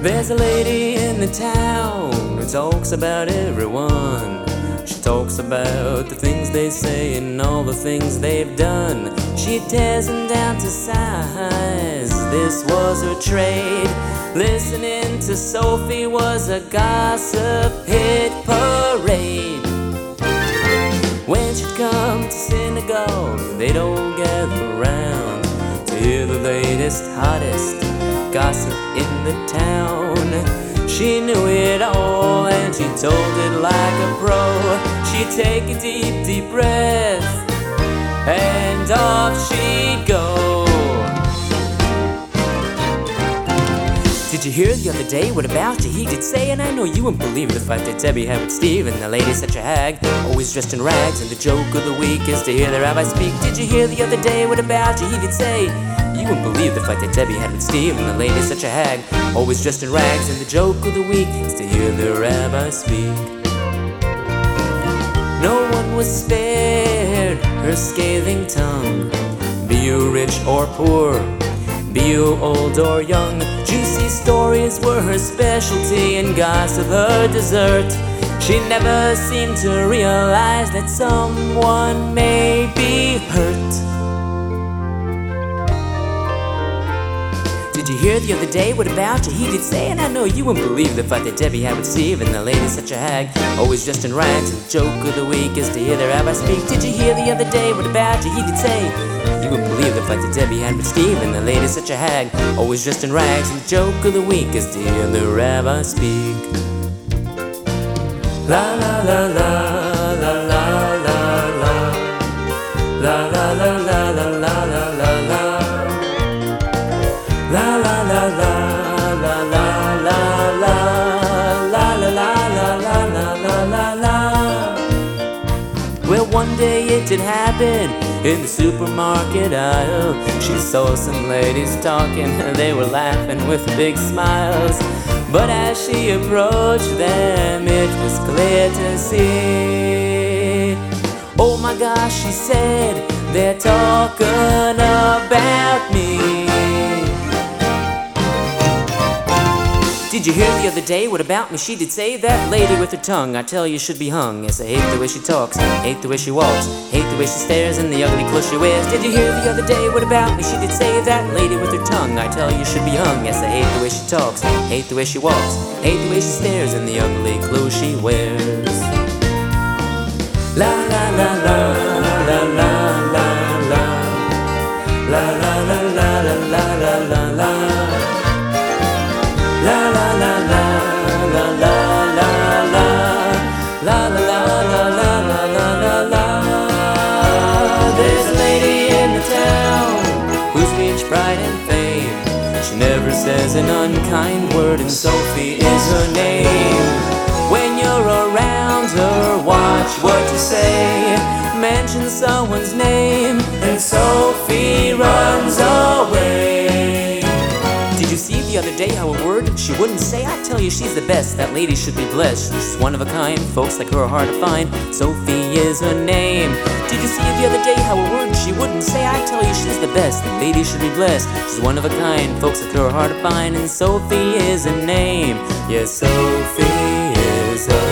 There's a lady in the town who talks about everyone. She talks about the things they say and all the things they've done. She tears them down to size. This was her trade. Listening to Sophie was a gossip hit parade. When she'd come to synagogue, they'd all gather around to hear the latest, hottest gossip in the town. She knew it all and she told it like a pro. She'd take a deep, deep breath and off she'd go. Did you hear the other day what about you he did say? And I know you wouldn't believe the fight that Debbie had with Steve. And the lady's such a hag, always dressed in rags. And the joke of the week is to hear the rabbi speak. Did you hear the other day what about you he did say? You wouldn't believe the fight that Debbie had with Steve. And the lady's such a hag, always dressed in rags. And the joke of the week is to hear the rabbi speak. No one was spared her scathing tongue. Be you rich or poor, be you old or young, juicy stories were her specialty and gossip her dessert. She never seemed to realize that someone may be hurt. Did you hear the other day what about you he did say? And I know you wouldn't believe the fight that Debbie had with Steve. And the lady's such a hag, always dressed in rags. And the joke of the week is to hear the rabbi speak. Did you hear the other day what about you he did say? You wouldn't believe the fight that Debbie had with Steve. And the lady's such a hag, always dressed in rags. And the joke of the week is to hear the rabbi speak. La la la la la la la la la la la la la la la la la. La la la la la la la la la la la la la la la. Well, one day it did happen in the supermarket aisle. She saw some ladies talking, they were laughing with big smiles. But as she approached them, it was clear to see. Oh my gosh, she said, they're talking about me. Did you hear the other day what about me she did say? That lady with her tongue, I tell you, should be hung. Yes, I hate the way she talks, hate the way she walks, hate the way she stares and the ugly clothes she wears. Did you hear the other day what about me she did say? That lady with her tongue, I tell you, should be hung. Yes, I hate the way she talks, hate the way she walks, hate the way she stares and the ugly clothes she wears. La la la la la la la la la la la la la la la la. La la la la la la la la la la la la la la la. There's a lady in the town whose speech, pride and fame, she never says an unkind word, and Sophie is her name. When you're around her, watch what you say. Mention someone's name and Sophie runs away. Did you see the other day how a word she wouldn't say? I tell you, she's the best, that lady should be blessed. She's one of a kind, folks like her are hard to find. Sophie is her name. Did you see the other day how a word she wouldn't say? I tell you, she's the best, that lady should be blessed. She's one of a kind, folks like her are hard to find. And Sophie is her name. Yes, Sophie is her